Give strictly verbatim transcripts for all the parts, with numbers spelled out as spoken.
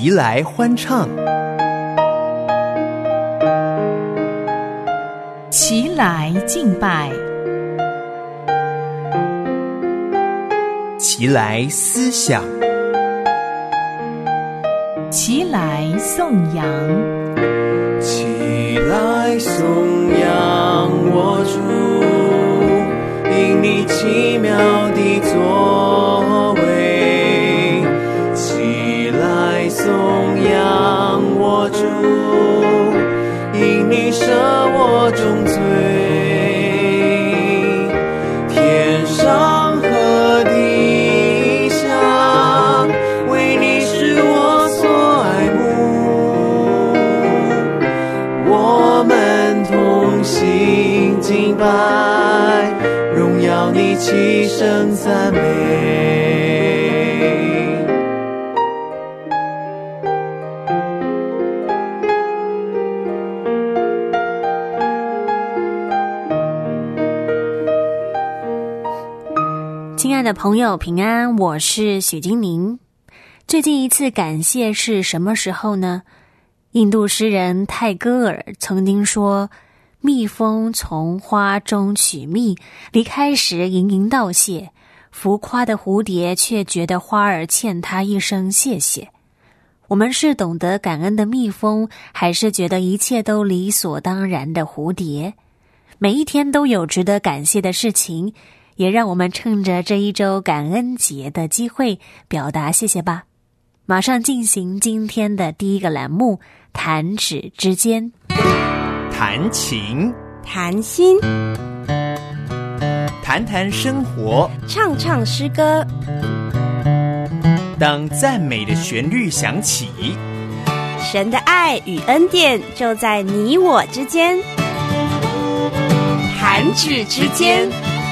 齐来欢唱， 齐来敬拜， 齐来思想， 齐来颂扬， 齐来颂扬我主，因你奇妙的作为。齐来颂扬我主，因你赦我重罪。天上和地下，为你是我所爱慕。我们同心敬拜，荣耀你，齐声赞美。 亲爱的朋友，平安，我是许金宁。最近一次感谢是什么时候呢？印度诗人泰戈尔曾经说，蜜蜂从花中取蜜，离开时盈盈道谢，浮夸的蝴蝶却觉得花儿欠他一声谢谢。我们是懂得感恩的蜜蜂，还是觉得一切都理所当然的蝴蝶？每一天都有值得感谢的事情，也让我们趁着这一周感恩节的机会表达谢谢吧。马上进行今天的第一个栏目，弹指之间。 弹琴， 谈心， 谈谈生活， 唱唱诗歌。 当赞美的旋律响起， 神的爱与恩典就在你我之间。弹指之间。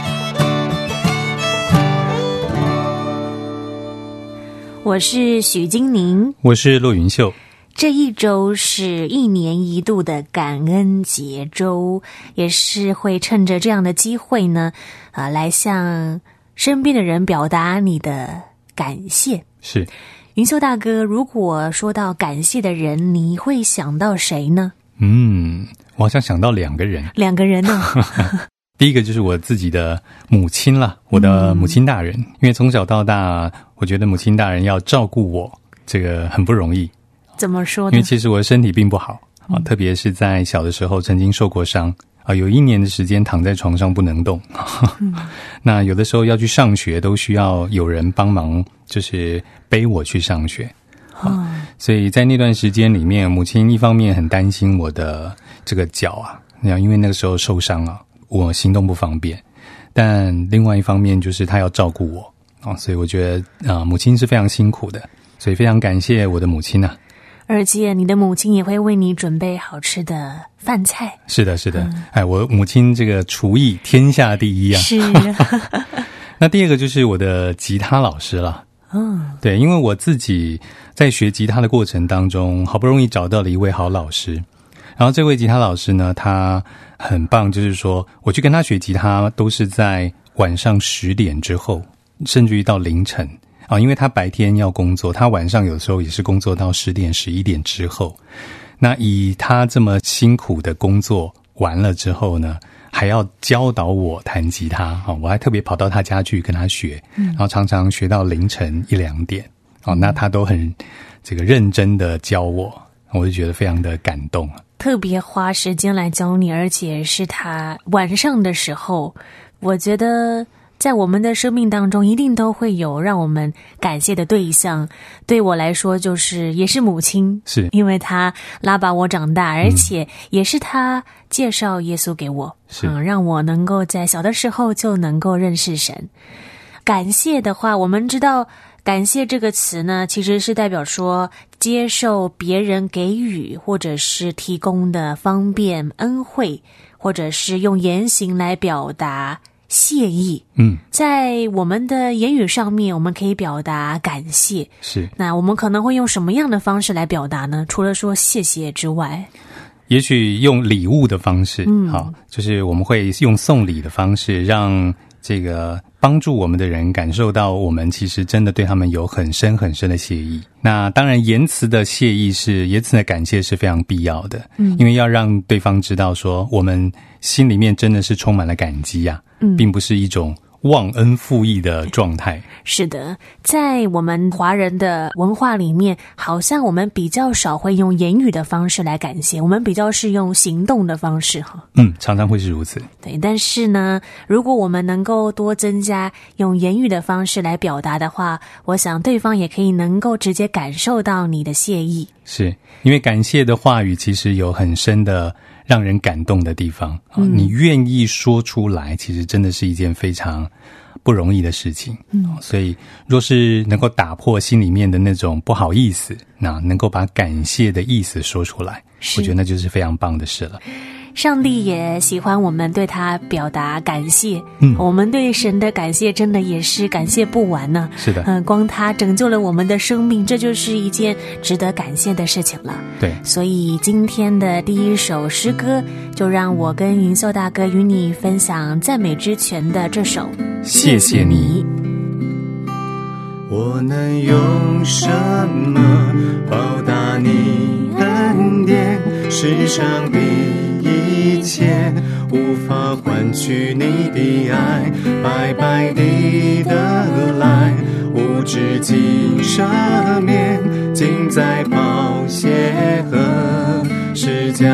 我是许金宁， 我是骆云秀。 这一周是一年一度的感恩节周，也是会趁着这样的机会呢，呃，来向身边的人表达你的感谢。 是， 云秀大哥，如果说到感谢的人，你会想到谁呢？ 嗯，我好像想到两个人。 两个人呢？ 第一个就是我自己的母亲啦，我的母亲大人、嗯、因为从小到大我觉得母亲大人要照顾我这个很不容易。 怎么说呢？ 因为其实我的身体并不好、嗯、啊，特别是在小的时候曾经受过伤啊，有一年的时间躺在床上不能动、嗯、那有的时候要去上学都需要有人帮忙，就是背我去上学、哦啊、所以在那段时间里面，母亲一方面很担心我的这个脚啊，因为那个时候受伤啊，我行动不方便，但另外一方面就是她要照顾我、哦、所以我觉得、呃、母亲是非常辛苦的，所以非常感谢我的母亲啊。 而且你的母亲也会为你准备好吃的饭菜。 是的是的、嗯、哎，我母亲这个厨艺天下第一啊。 是那第二个就是我的吉他老师了。嗯，对，因为我自己在学吉他的过程当中，好不容易找到了一位好老师，然后这位吉他老师呢，他很棒，就是说我去跟他学吉他都是在晚上十点之后，甚至于到凌晨啊，因为他白天要工作，他晚上有时候也是工作到十点十一点之后。那以他这么辛苦的工作完了之后呢，还要教导我弹吉他啊，我还特别跑到他家去跟他学，然后常常学到凌晨一两点啊，那他都很这个认真的教我，我就觉得非常的感动。 特别花时间来教你，而且是他晚上的时候，我觉得在我们的生命当中一定都会有让我们感谢的对象。对我来说就是也是母亲， 是因为她拉拔我长大，而且也是她介绍耶稣给我， 是、 嗯、让我能够在小的时候就能够认识神。感谢的话，我们知道感谢这个词呢，其实是代表说接受别人给予或者是提供的方便恩惠，或者是用言行来表达谢意。 嗯， 在我们的言语上面，我们可以表达感谢。 是， 那我们可能会用什么样的方式来表达呢？除了说谢谢之外， 也许用礼物的方式， 嗯， 好，就是我们会用送礼的方式，让这个帮助我们的人感受到我们其实真的对他们有很深很深的谢意。那当然言辞的谢意是言辞的感谢是非常必要的，嗯，因为要让对方知道说我们心里面真的是充满了感激啊，嗯，并不是一种忘恩负义的状态。 是的，在我们华人的文化里面，好像我们比较少会用言语的方式来感谢，我们比较是用行动的方式哈。 嗯，常常会是如此。 对，但是呢，如果我们能够多增加用言语的方式来表达的话，我想对方也可以能够直接感受到你的谢意。 是，因为感谢的话语其实有很深的让人感动的地方，嗯，你愿意说出来，其实真的是一件非常不容易的事情，嗯，所以若是能够打破心里面的那种不好意思，那能够把感谢的意思说出来，我觉得那就是非常棒的事了。 上帝也喜欢我们对他表达感谢，嗯，我们对神的感谢真的也是感谢不完呢。 是的， 嗯，光他拯救了我们的生命，这就是一件值得感谢的事情了。 对， 所以今天的第一首诗歌，就让我跟云秀大哥与你分享赞美之泉的这首《 谢谢你》。 我能用什么报答你恩典？世上的一切无法换取你的爱，白白地得来，无止境赦免，尽在宝血和十架。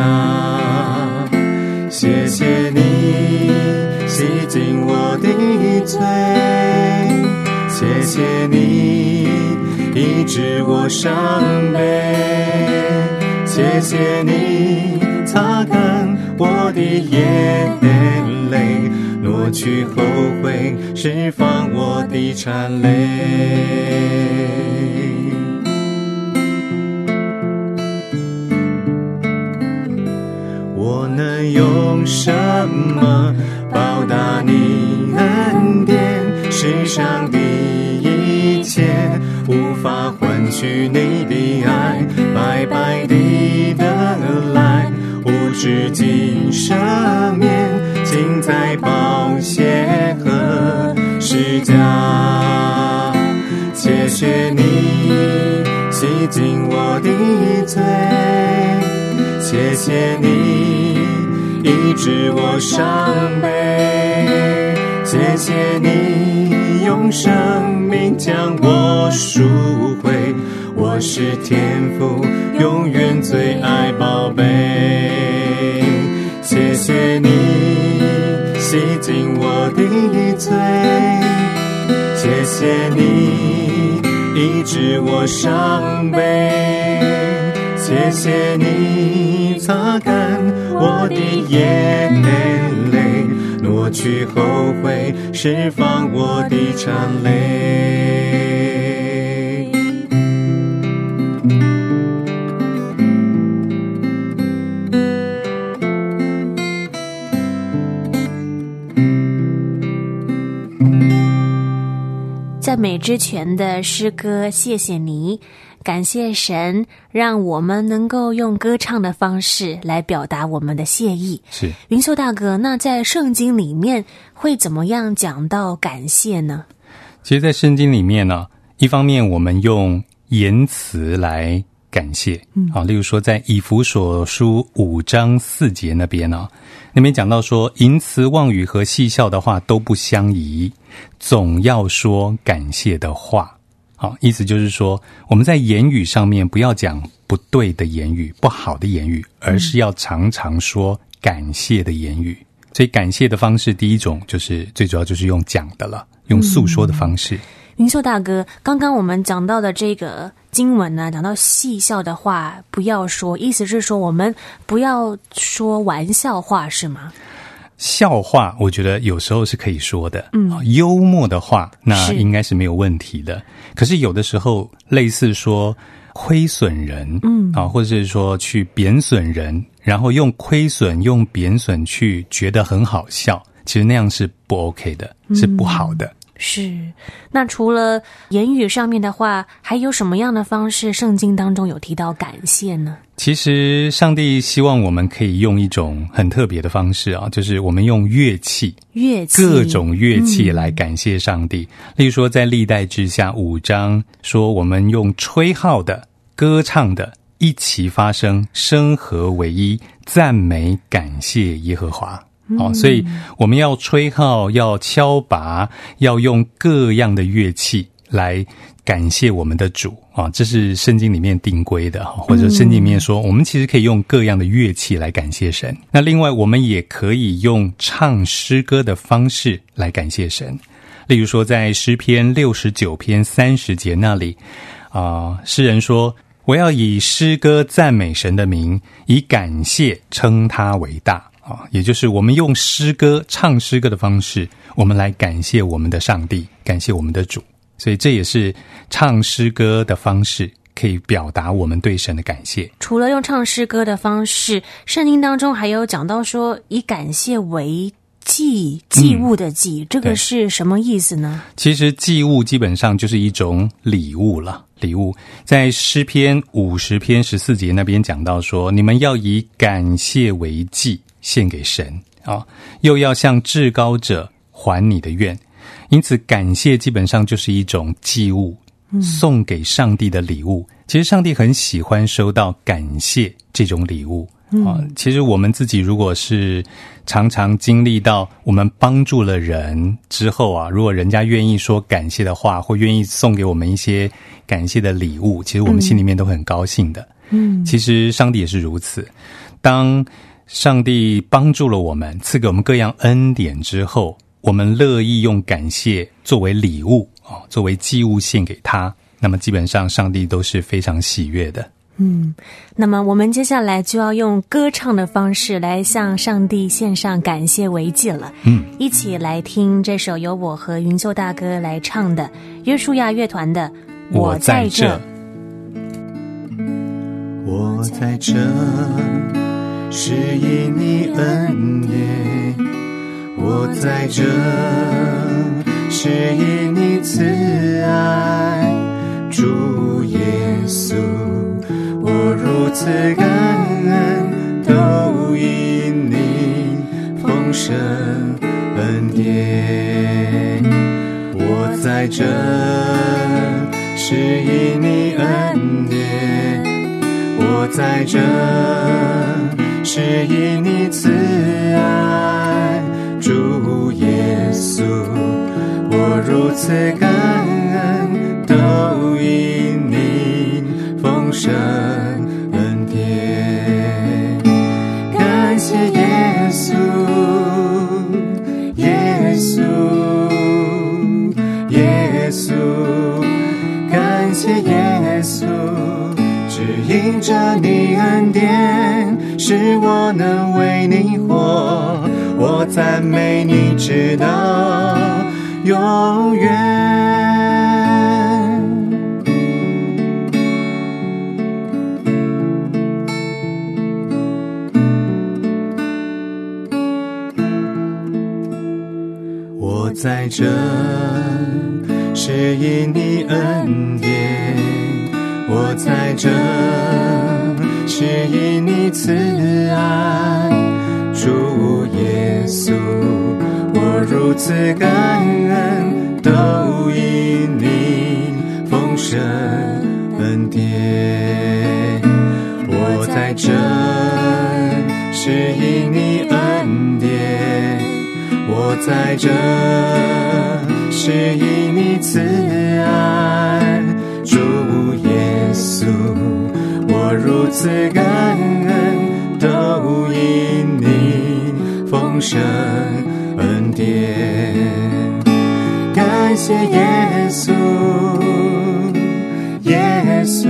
谢谢你洗净我的罪，谢谢你医治我伤悲，谢谢你擦干我的眼泪，挪去后悔，释放我的缠累。我能用什么报答你恩典？世上的一切无法换取你的爱，白白地得来，无止境赦免，尽在宝血和十架。谢谢你洗净我的罪，谢谢你医治我伤悲，谢谢你用生命将我赎回，我是天父永远最爱宝贝。谢谢你洗净我的罪，谢谢你医治我伤悲，谢谢你擦干我的眼泪，挪去后悔，释放我的缠累。 赞美之泉的诗歌，谢谢你，感谢神让我们能够用歌唱的方式来表达我们的谢意。 是云秀大哥，那在圣经里面会怎么样讲到感谢呢？ 其实在圣经里面呢，一方面我们用言辞来感谢，嗯，啊，例如说在以弗所书五章四节那边呢，那边讲到说，淫词妄语和戏笑的话都不相宜，总要说感谢的话。好，意思就是说，我们在言语上面不要讲不对的言语、不好的言语，而是要常常说感谢的言语。所以感谢的方式，第一种就是最主要就是用讲的了，用诉说的方式。嗯， 云秀大哥，刚刚我们讲到的这个经文呢，讲到戏笑的话不要说，意思是说我们不要说玩笑话，是吗？ 笑话我觉得有时候是可以说的，嗯，幽默的话那应该是没有问题的。可是有的时候类似说亏损人，嗯，啊，或者是说去贬损人，然后用亏损用贬损去觉得很好笑，其实那样是不 OK 的，是不好的。 是，那除了言语上面的话，还有什么样的方式圣经当中有提到感谢呢？ 其实上帝希望我们可以用一种很特别的方式啊，就是我们用乐器乐器各种乐器来感谢上帝、嗯、例如说在历代志下五章说我们用吹号的歌唱的一起发声，声和为一，赞美感谢耶和华、嗯哦、所以我们要吹号，要敲拔，要用各样的乐器来感谢我们的主啊，这是圣经里面定规的，或者圣经里面说、嗯、我们其实可以用各样的乐器来感谢神。那另外我们也可以用唱诗歌的方式来感谢神，例如说在诗篇六十九篇三十节那里啊，诗人说我要以诗歌赞美神的名，以感谢称他为大啊，也就是我们用诗歌唱诗歌的方式，我们来感谢我们的上帝，感谢我们的主。所以这也是唱诗歌的方式，可以表达我们对神的感谢。 除了用唱诗歌的方式，圣经当中还有讲到说以感谢为祭，祭物的祭、嗯、这个是什么意思呢？ 其实祭物基本上就是一种礼物了。礼物在诗篇五十篇十四节那边讲到说，你们要以感谢为祭献给神啊，又要向至高者还你的愿。因此感谢基本上就是一种祭物，送给上帝的礼物、嗯、其实上帝很喜欢收到感谢这种礼物、嗯啊、其实我们自己如果是常常经历到我们帮助了人之后啊，如果人家愿意说感谢的话，或愿意送给我们一些感谢的礼物，其实我们心里面都很高兴的。嗯，其实上帝也是如此，当上帝帮助了我们，赐给我们各样恩典之后，我们乐意用感谢作为礼物、哦、作为祭物献给他，那么基本上上帝都是非常喜悦的。 嗯，那么我们接下来就要用歌唱的方式来向上帝献上感谢为祭了。嗯，一起来听这首由我和云秀大哥来唱的约书亚乐团的我在这。 我在这是因你恩典，我在这是因你慈爱，主耶稣，我如此感恩，都因你丰盛恩典。我在这是因你恩典，我在这是因你慈爱，主耶稣，我如此感恩，都因你丰盛恩典。感谢耶稣，耶稣，耶稣，感谢耶稣，只因着你恩典，使我能为你活，我赞美你直到永远。我在这是因你恩典，我在这是因你慈爱，主耶稣，我如此感恩，都因你丰盛恩典。我在这是因你恩典，我在这是因你慈爱，主耶稣，我如此感恩，都因你丰盛恩典。感谢耶稣，耶稣，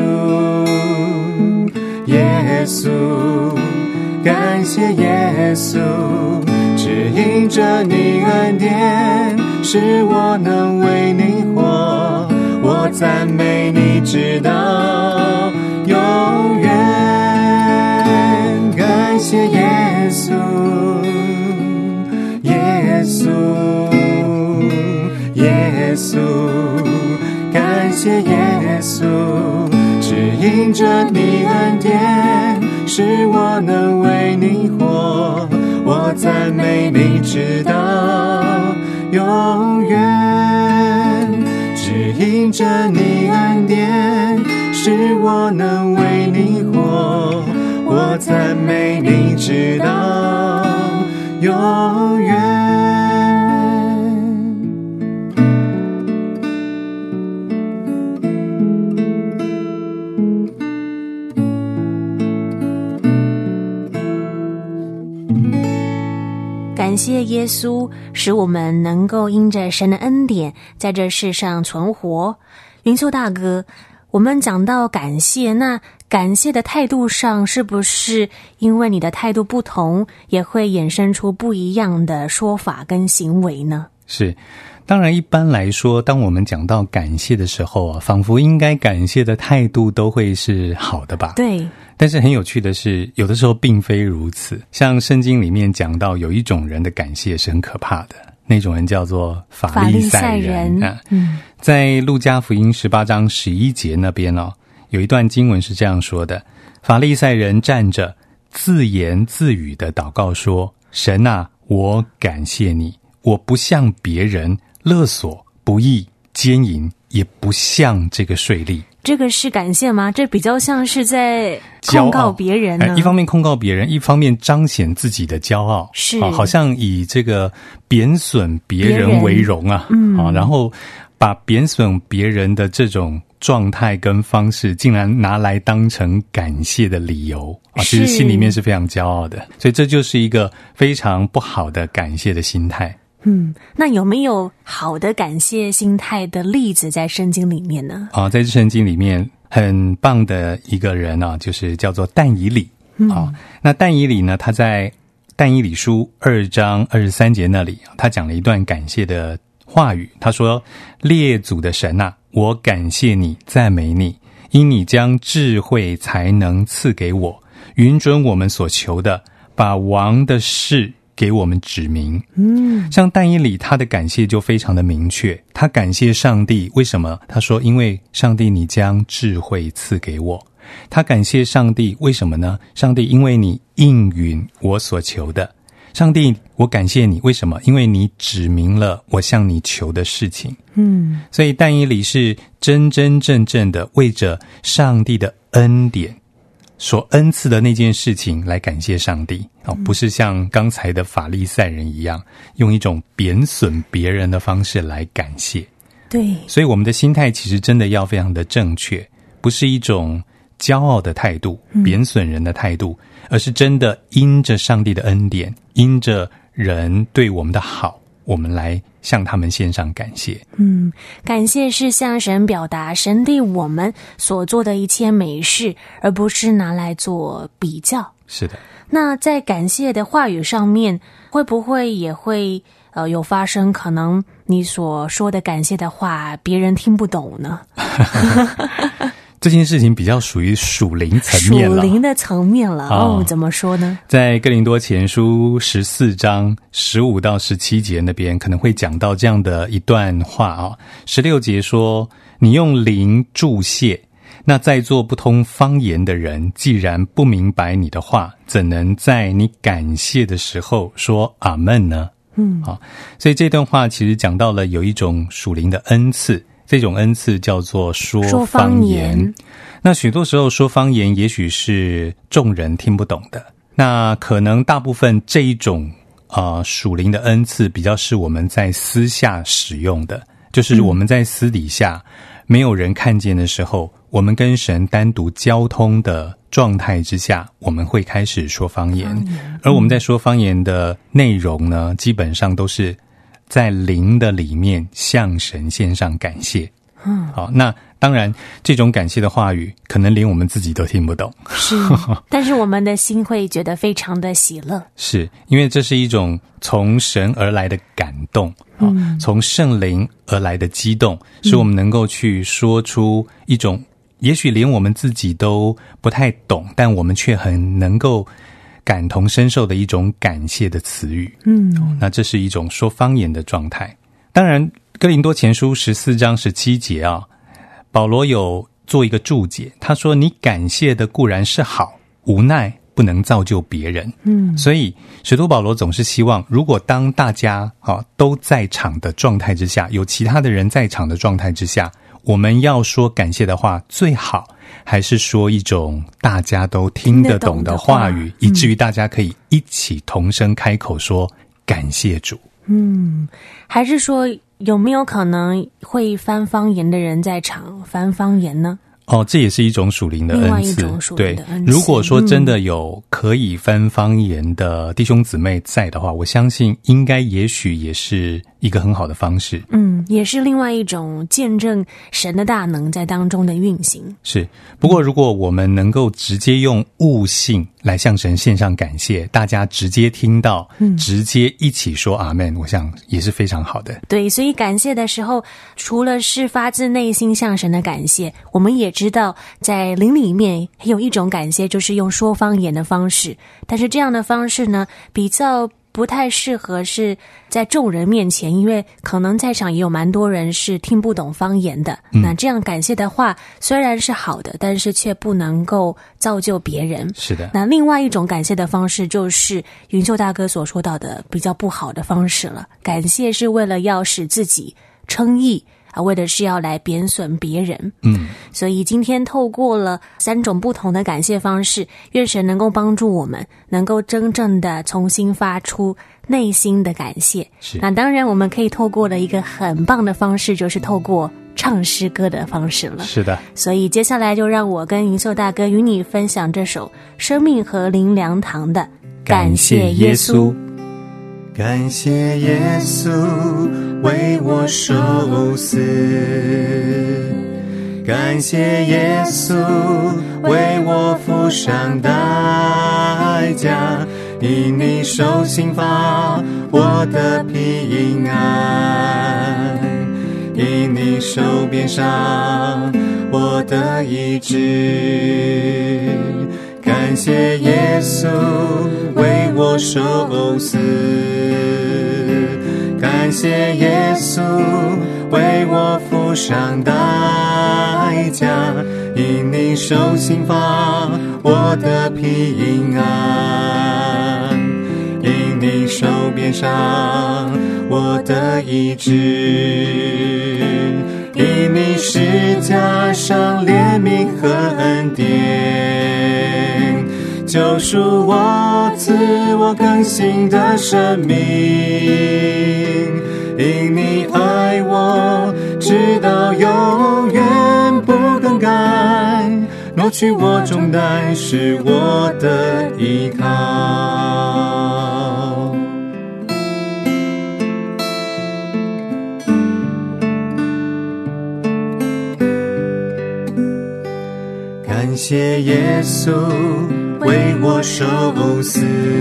耶稣，感谢耶稣，只因着你恩典，使我能为你活，我赞美你直到永远。感谢耶稣，耶稣，耶耶稣，感谢耶稣，只因着你恩典，使我能为你活，我赞美你直到永远。只因着你恩典，使我能为你活，我赞美你直到永远。 感谢耶稣，使我们能够因着神的恩典在这世上存活。云秀大哥，我们讲到感谢，那感谢的态度上，是不是因为你的态度不同，也会衍生出不一样的说法跟行为呢？ 是，当然一般来说，当我们讲到感谢的时候啊，仿佛应该感谢的态度都会是好的吧？ 对。 但是很有趣的是，有的时候并非如此。像圣经里面讲到，有一种人的感谢是很可怕的，那种人叫做法利赛人啊。嗯，在路加福音十八章十一节那边哦，有一段经文是这样说的：法利赛人站着，自言自语的祷告说：神啊，我感谢你，我不像别人勒索、不义、奸淫，也不像这个税吏。 这个是感谢吗？这比较像是在控告别人呢。 一方面控告别人，一方面彰显自己的骄傲， 是、 啊、好像以这个贬损别人为荣啊，嗯啊，然后把贬损别人的这种状态跟方式，竟然拿来当成感谢的理由啊，其实心里面是非常骄傲的，所以这就是一个非常不好的感谢的心态。 嗯，那有没有好的感谢心态的例子在圣经里面呢？啊， 在圣经里面很棒的一个人啊，就是叫做但以理、嗯、啊。那但以理呢，他在但以理书二章二十三节那里，他讲了一段感谢的话语。他说：列祖的神啊，我感谢你，赞美你，因你将智慧才能赐给我，允准我们所求的，把王的事给我们指明。嗯，像但以理，他的感谢就非常的明确，他感谢上帝，为什么？他说：因为上帝你将智慧赐给我。他感谢上帝，为什么呢？上帝，因为你应允我所求的。上帝，我感谢你，为什么？因为你指明了我向你求的事情。嗯，所以但以理是真真正正的为着上帝的恩典所恩赐的那件事情来感谢上帝、哦、不是像刚才的法利赛人一样用一种贬损别人的方式来感谢。 对， 所以我们的心态其实真的要非常的正确，不是一种骄傲的态度、贬损人的态度、嗯、而是真的因着上帝的恩典，因着人对我们的好，我们来向他们献上感谢。 嗯，感谢是向神表达神对我们所做的一切美事，而不是拿来做比较。 是的。 那在感谢的话语上面，会不会也会呃有发生可能你所说的感谢的话别人听不懂呢？ 这件事情比较属于属灵层面了， 属灵的层面了。哦，怎么说呢？ 在哥林多前书十四章十五到十七节那边可能会讲到这样的一段话啊。十六节说：你用灵祝谢，那在座不通方言的人，既然不明白你的话，怎能在你感谢的时候说阿们呢？嗯，好，所以这段话其实讲到了有一种属灵的恩赐，这种恩赐叫做说方言。说方言，那许多时候说方言也许是众人听不懂的，那可能大部分这一种呃属灵的恩赐比较是我们在私下使用的，就是我们在私底下、嗯、没有人看见的时候，我们跟神单独交通的状态之下，我们会开始说方言、嗯、而我们在说方言的内容呢，基本上都是在灵的里面向神献上感谢。嗯，好，那当然这种感谢的话语可能连我们自己都听不懂， 是，但是我们的心会觉得非常的喜乐， 是因为这是一种从神而来的感动、嗯、从圣灵而来的激动，使我们能够去说出一种、嗯、也许连我们自己都不太懂，但我们却很能够感同身受的一种感谢的词语。嗯，那这是一种说方言的状态。当然哥林多前书十四章十七节啊，保罗有做一个注解，他说你感谢的固然是好，无奈不能造就别人。嗯，所以使徒保罗总是希望，如果当大家啊都在场的状态之下，有其他的人在场的状态之下，我们要说感谢的话，最好还是说一种大家都听得懂的话语，以至于大家可以一起同声开口说感谢主。 嗯，还是说有没有可能会翻方言的人在场翻方言呢？ 哦，这也是一种属灵的恩赐。对，如果说真的有可以翻方言的弟兄姊妹在的话，嗯，我相信应该也许也是一个很好的方式。嗯， 也是另外一种见证神的大能在当中的运行。 是，不过如果我们能够直接用悟性来向神献上感谢，大家直接听到，嗯，直接一起说阿们，我想也是非常好的。 对，所以感谢的时候，除了是发自内心向神的感谢，我们也知道在灵里面有一种感谢，就是用说方言的方式，但是这样的方式呢，比较不太适合是在众人面前，因为可能在场也有蛮多人是听不懂方言的，嗯，那这样感谢的话虽然是好的，但是却不能够造就别人。 是的。 那另外一种感谢的方式，就是云秀大哥所说到的比较不好的方式了。感谢是为了要使自己称义啊，为的是要来贬损别人。嗯，所以今天透过了三种不同的感谢方式，愿神能够帮助我们，能够真正的重新发出内心的感谢。 是， 那当然我们可以透过了一个很棒的方式，就是透过唱诗歌的方式了。 是的。 所以接下来就让我跟云秀大哥与你分享这首生命和灵粮堂的感谢耶稣。 感谢耶稣为我受死，感谢耶稣为我付上代价，因你受刑罚我得平安，因你受鞭伤我得医治。感谢耶稣为我受死，感谢耶稣为我付上代价，因你受刑罚我得平安，因你受鞭伤我得医治，因你十架上怜悯和恩典，救赎我，赐我更新的生命，因你爱我直到永远不更改，挪去我重担是我的依靠。感谢耶稣为我受死，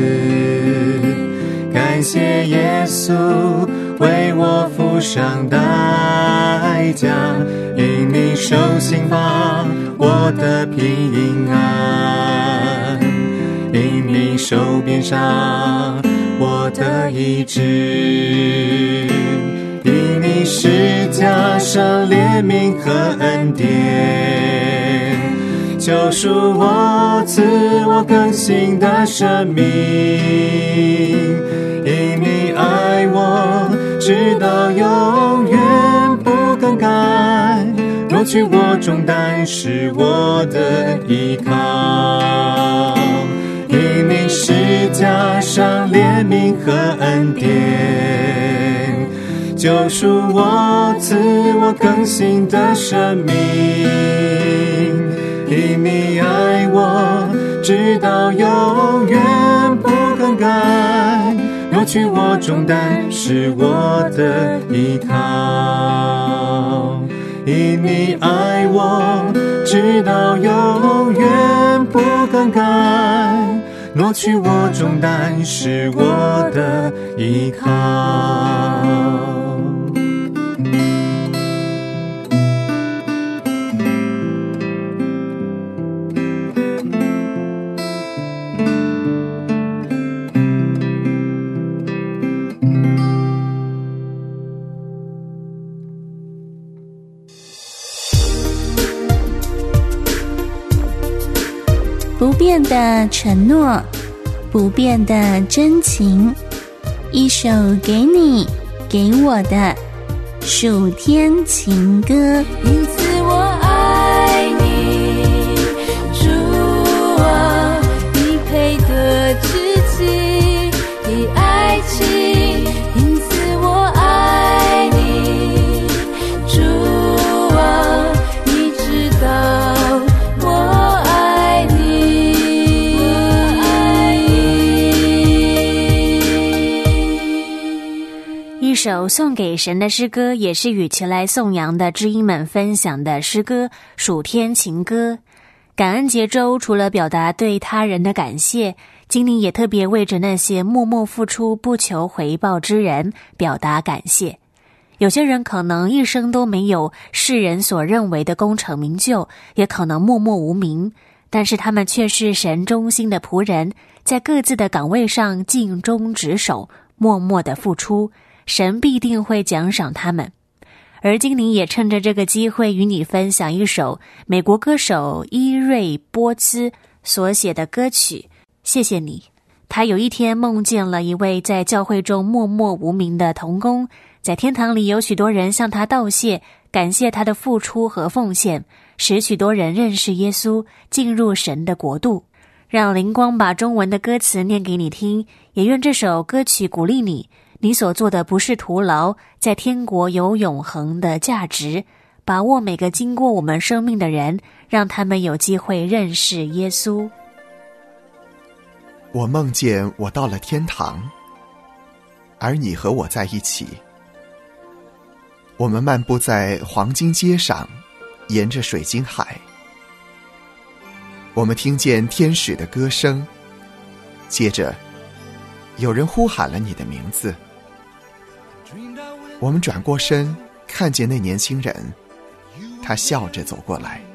感谢耶稣为我付上代价，因你受刑罚我得平安，因你受鞭伤我得医治，因你十架上怜悯和恩典，救赎我，赐我更新的生命，因你爱我直到永远不更改，挪去我重担是我的依靠，因你十架上怜悯和恩典，救赎我，赐我更新的生命，因你爱我直到永远不更改，挪去我重担是我的依靠，因你爱我直到永远不更改，挪去我重担是我的依靠。 变的承诺，不变的真情，一首给你给我的暑天情歌。 因此我爱你，主啊，你配得知己的爱情。因此我爱你，主啊，你知道我爱你。 一首送给神的诗歌，也是与其来颂扬的知音们分享的诗歌《暑天情歌》。感恩节周除了表达对他人的感谢，今年也特别为着那些默默付出不求回报之人表达感谢。有些人可能一生都没有世人所认为的功成名就，也可能默默无名，但是他们却是神忠心的仆人，在各自的岗位上尽忠职守，默默的付出，神必定会奖赏他们。而今年也趁着这个机会与你分享一首美国歌手伊瑞波兹所写的歌曲《谢谢你》。他有一天梦见了一位在教会中默默无名的同工，在天堂里有许多人向他道谢，感谢他的付出和奉献，使许多人认识耶稣，进入神的国度。让灵光把中文的歌词念给你听，也愿这首歌曲鼓励你，你所做的不是徒劳，在天国有永恒的价值。把握每个经过我们生命的人，让他们有机会认识耶稣。 我梦见我到了天堂，而你和我在一起。我们漫步在黄金街上，沿着水晶海。我们听见天使的歌声，接着有人呼喊了你的名字。我们转过身，看见那年轻人，他笑着走过来。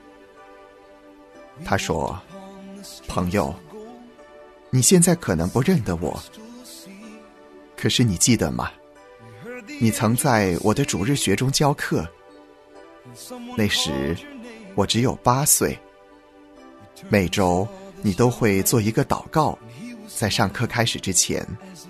他说：朋友，你现在可能不认得我，可是你记得吗？你曾在我的主日学中教课，那时我只有八岁。每周你都会做一个祷告，在上课开始之前。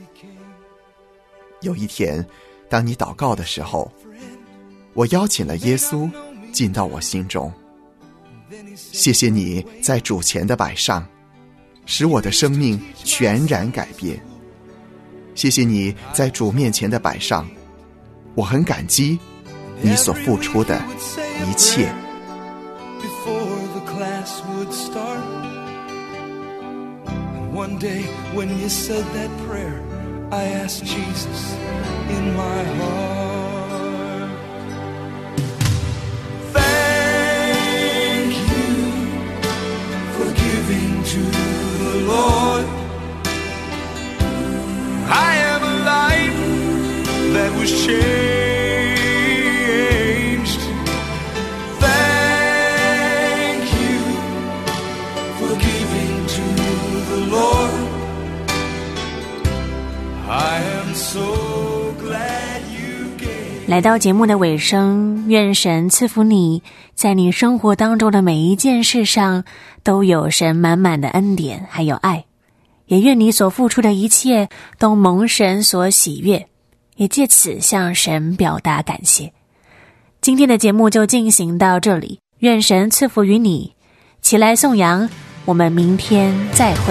有一天，当你祷告的时候，我邀请了耶稣进到我心中。谢谢你在主前的摆上，使我的生命全然改变。谢谢你在主面前的摆上，我很感激你所付出的一切。 One day when you said that prayer, I asked Jesus in my heart. Thank you for giving to the Lord. I have a life that was changed. Thank you for giving to the Lord. I am so glad you gave. 来到节目的尾声，愿神赐福你，在你生活当中的每一件事上都有神满满的恩典还有爱，也愿你所付出的一切都蒙神所喜悦，也借此向神表达感谢。今天的节目就进行到这里，愿神赐福于你，起来颂扬，我们明天再会。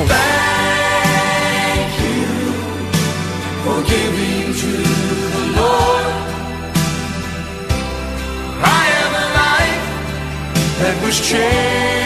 For giving to the Lord. I have a life that was changed.